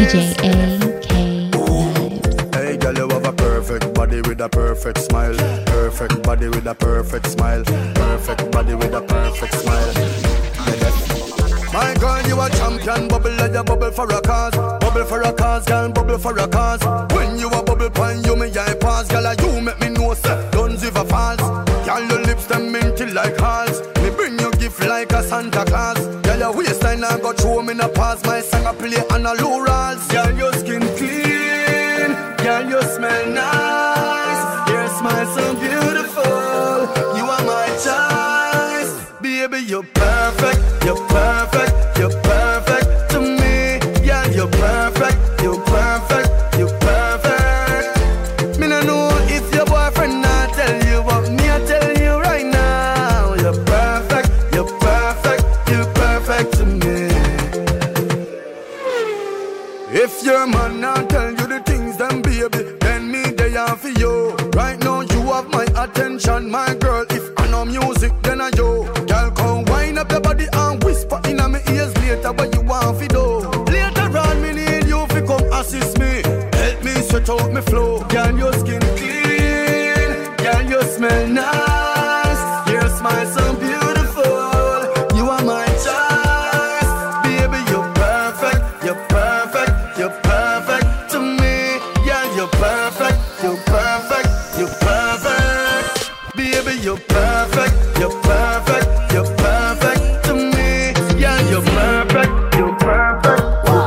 DJ AK Vibes. Hey girl, you have a perfect body with a perfect smile. Perfect body with a perfect smile. Perfect body with a perfect smile. My girl, you a champion. Bubble like a bubble for a cause. Bubble for a cause, girl, bubble for a cause. When you a bubble pan, you me I pass. Girl, you make me know, sir, don't give a false. Girl, your lips them minty like hearts. Me bring you gift like a Santa Claus. Girl, your waistline I got throw me in a pass. My song I play on a low rolls. Girl, your skin clean. Girl, you smell nice. Your smile so beautiful. You are my choice. Baby, you're perfect. You're perfect. You're perfect to me. Yeah, you're perfect. You're perfect. You're perfect. Me no know if your boyfriend not tell you what me I tell you right now. You're perfect. You're perfect. You're perfect to me. If your man not tell you the things, then baby, then me they are for you. Right now you have my attention, my girl. If I know music, then I yo. Girl, come wind up your body and whisper in my ears later what you want to do. Later on, me need you to come assist me. Help me sweat out me flow. Girl, your skin clean. Girl, you smell nice. Your smile so beautiful. You are my choice. Baby, you're perfect. You're perfect. You're perfect to me. Yeah, you're perfect. You're perfect. You're perfect. Baby, you're perfect. You're perfect. You're perfect to me. Yeah, you're perfect. You're perfect.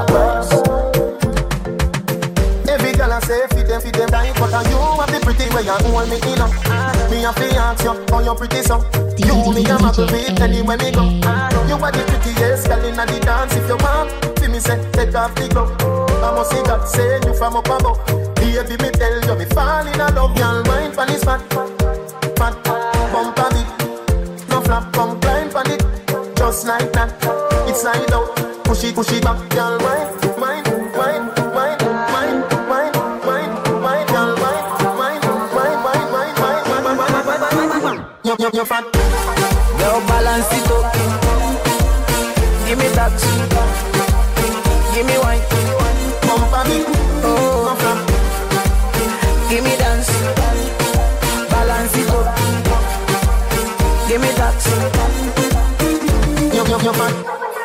Every girl I say fit them tight, but you have the pretty way you hold me in up. Me a fi ask you, how you pretty so? You me a muggle with anywhere me go. You are the prettiest girl inna the dance. If you want, see me say take off the glove. I must see God say you from up above. Baby, me tell you me fall in love. Y'all mind pon this fat, bump a bit. No flap, come climb pon it, just like that. It's slide out, push it back. Y'all mind, you're fat. Girl, balance it up. Give me that. Give me wine. Bump a bit. Oh, give me dance. Balance it up. Give me that. You're fat.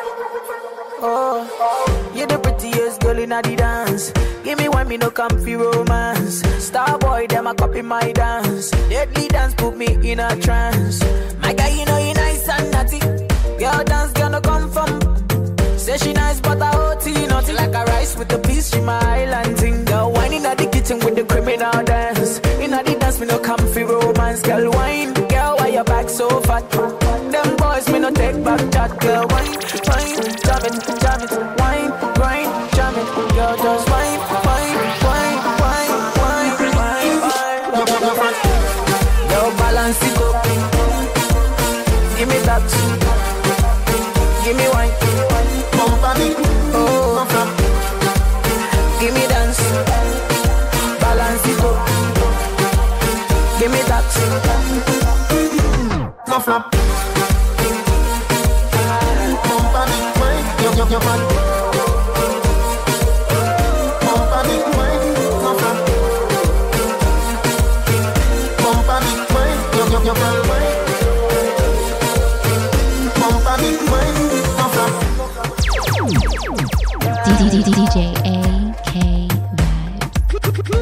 Oh, you're the prettiest girl in the dance. Give me one, me no comfy romance. Star boy, them a copy my dance. Deadly dance put me in a trance. My guy, you know you nice and naughty. Girl dance gonna come from. Say she nice but I OT. Nothing like a rice with the peas, she my island thing. Girl whining at the kitchen with the criminal dance. In the dance, me no comfy romance. Girl wine, girl why your back so fat? Them boys me no take back that. Girl wine, jam it, wine, grind, jam it. Girl just wine. Girl balance it up. Give me that. Give me wine. Bump a bit. Oh, give me dance. Balance it up. Give me that. No flap. Bump a bit, wine. You're fat. Bump a bit, wine. No flap. Bump a bit, wine. You're fat, wine. Bump a bit, wine. No flap. DJ AK Vibes.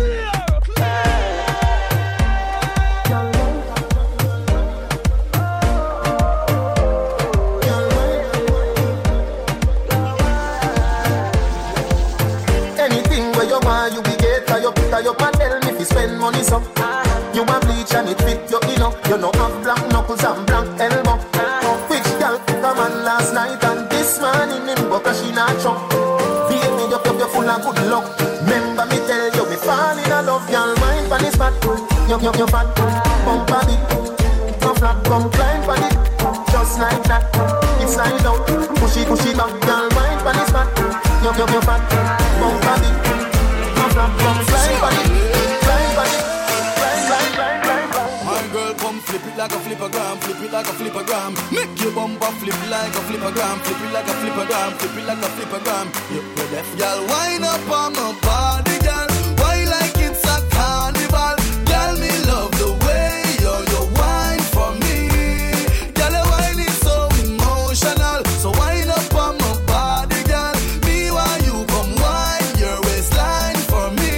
Anything where you want, you be get. Tie up and tell me if you spend money so. You want bleach and it fit you, you know. You know have black knuckles and black elbow. Which girl come on last night and this morning in Boca she not show. Beat me up, you're full of good luck. Remember me tell you, me fall in love. Y'all mind for this spot. You're fat, bump a bit. No flat, come climb for it. Just like that, it's slide out. Push it back. Y'all mind for this spot. You're fat, bump a bit. No flat, come climb for it. My girl, come flip it like a flipper flippergram, flip it like a flippergram. Make your bumper flip like a flippergram, flip it like a flippergram, flip it like a flippergram. You're deaf, girl. Wind up on my body, girl. Why like it's a carnival? Girl, me love the way you wine for me. Girl, your wine is so emotional. So wind up on my body, girl. Me while you come wine your waistline for me.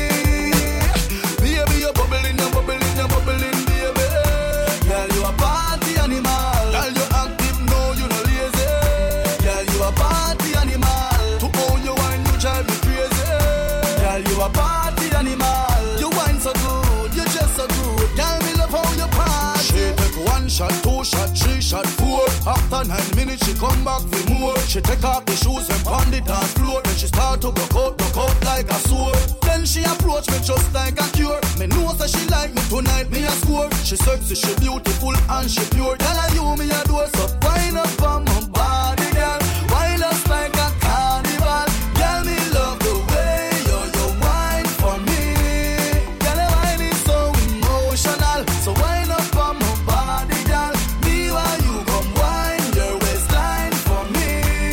Baby, you're bubbling, you're bubbling, you're bubbling, baby. Girl, you a party animal. Girl, you active, no, you no lazy. Girl, you a party animal. To own your wine, you drive me crazy. Girl, you a party animal. You wine so good, you just so good. Girl, me love how you party. She take 1 shot, 2 shot, 3 shot, 4. After 9 minutes, she come back for more. She take off the shoes and pound it dance floor. Then she start to broke out like a sword. Then she approach me just like a cure. Me know that she like me tonight, me a score. She sexy, she beautiful and she pure. Girl, and you me a do so wind up on my body, girl. Wind us like a carnival. Girl, me love the way you wine for me. Girl, your wine is so emotional. So wind up on my body, girl. Me while you come wine your waistline for me.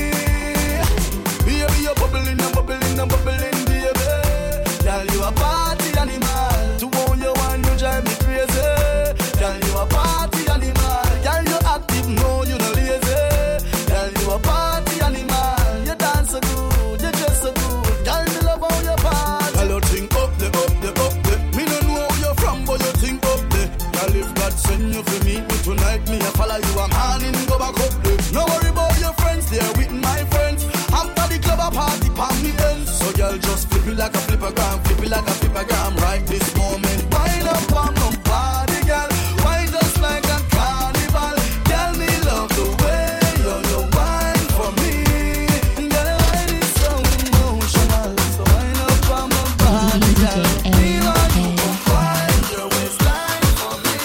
Baby, you're bubbling, you're bubbling, you're bubbling, baby. Girl, you a party animal. To own your wine, you drive me crazy. Girl, you a party animal. Girl, you active, no, you no lazy. Girl, you a party animal. You dance so good, you dress so good. Girl, me love how you party. Girl, you think up the. Me no know where you're from, but you think up the. Girl, if God send you for meet me tonight, me a follow you, I'm handing go back up the. No worry about your friends, they're with my friends. After the club, a party, palm me ends. So girl, just flip it like a flippergram, flip it like a flippergram. Right this moment, wind up on my body, girl. Wind just like a carnival. Girl, me love the way you wine for me. Girl, your wine is so emotional. So wind up on my body, girl. Me want you to find your waistline for me.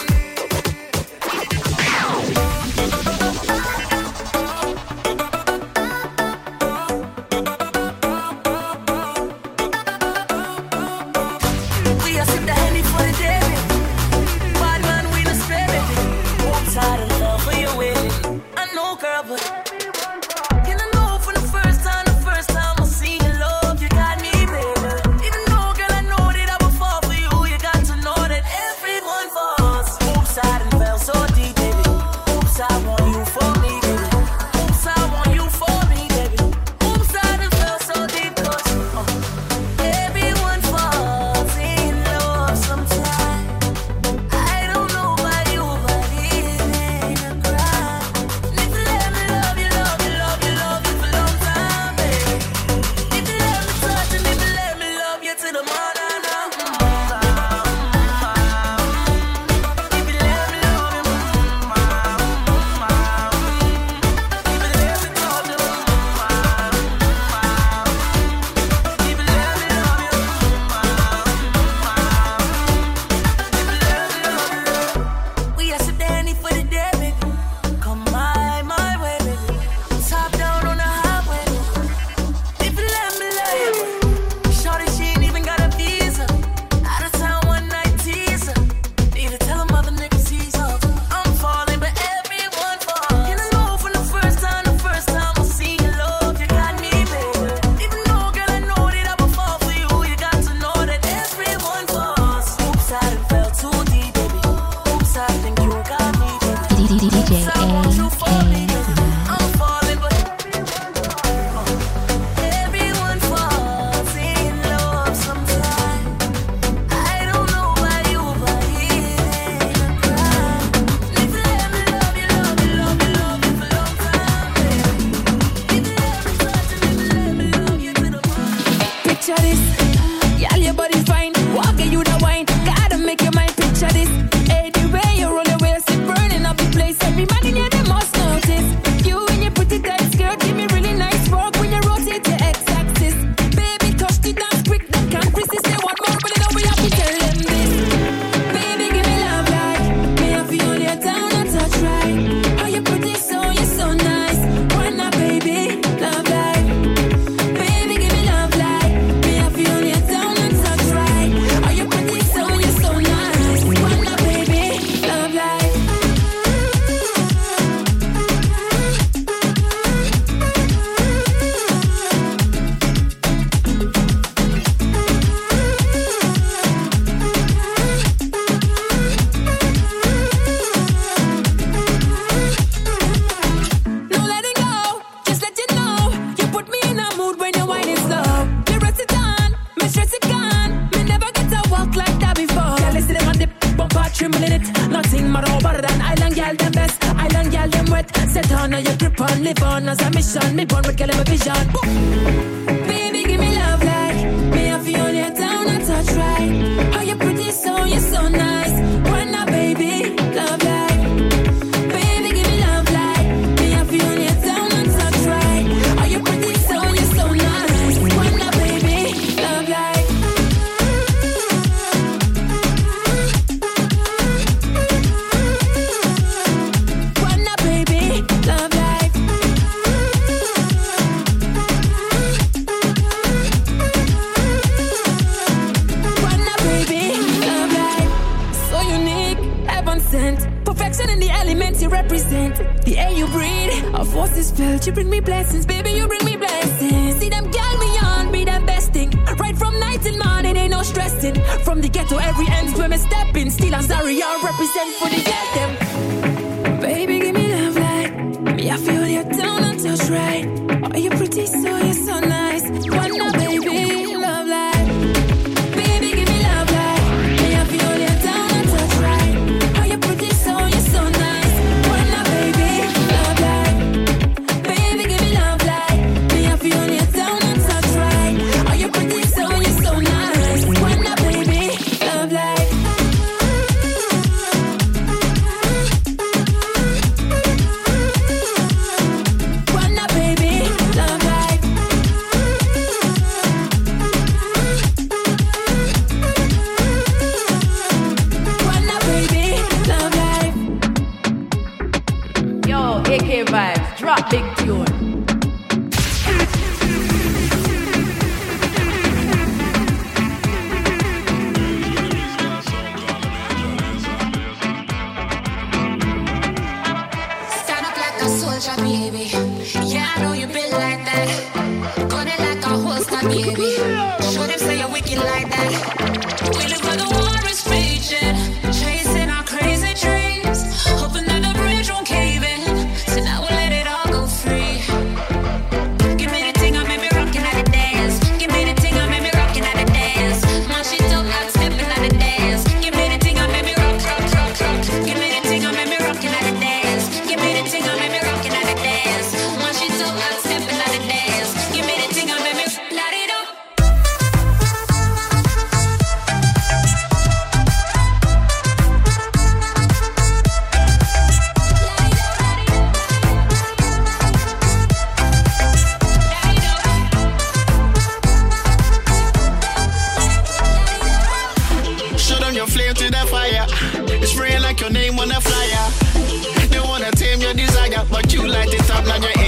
them best. Island girl them wet. Set on your grip on, live on as a mission. Me born with girl them a vision. Baby, give me love like me. I feel you down and touch right. Oh, you're pretty, so you're so nice. When a baby, love like. Baby, give me love like me. I feel you down and touch right. Oh, you're pretty, so you're so nice. When a baby, love like. When a baby, love like. When a baby, love like. So unique, heaven sent. Perfection in the elements you represent. The air you breathe, our forces felt. You bring me blessings, baby, you bring me blessings. See them girl me on, be them best thing. Right from night till morning, ain't no stressing. From the ghetto, every end where me stepping. Still I'm sorry, I represent for the get them. Baby, give me love like me. I feel you down and touch right. Oh, you're pretty, so you're so nice. Wanna baby, love like. Baby, give me love like me. I feel you down and touch right. Oh, you're pretty, so you're so nice. Wanna baby, love like. Baby, give me love like me. I feel you down and touch right. Oh, you're pretty, so you're so nice. Wanna baby, love like. Wanna baby, love like. Wanna baby, love like. Yo, AK Vibes, drop big tune. Stand up like a soldier, baby. Yeah, I know you been like that. Gun it like a holster, baby. Show them say you're wicked like that. We live where the war is raging, chasing our crazy dreams, hoping that the bridge won't cave in. So now we'll let it all go free. Give me the thing, I made me rockin' at the dance. Give me the thing, I made me rockin' at the dance. Man, she don't like stepping at the dance. Give me the thing, I made me rock, rock, rock, rock. Give me the thing, I made me rockin' at the dance. Give me the thing, I made me rockin' at the dance. Man, she don't like stepping at the dance. Give me the thing, I made me light it up. Shut down your flame to the fire. It's spraying like your name on a flyer. They wanna tame your desire, but you light it up, now you're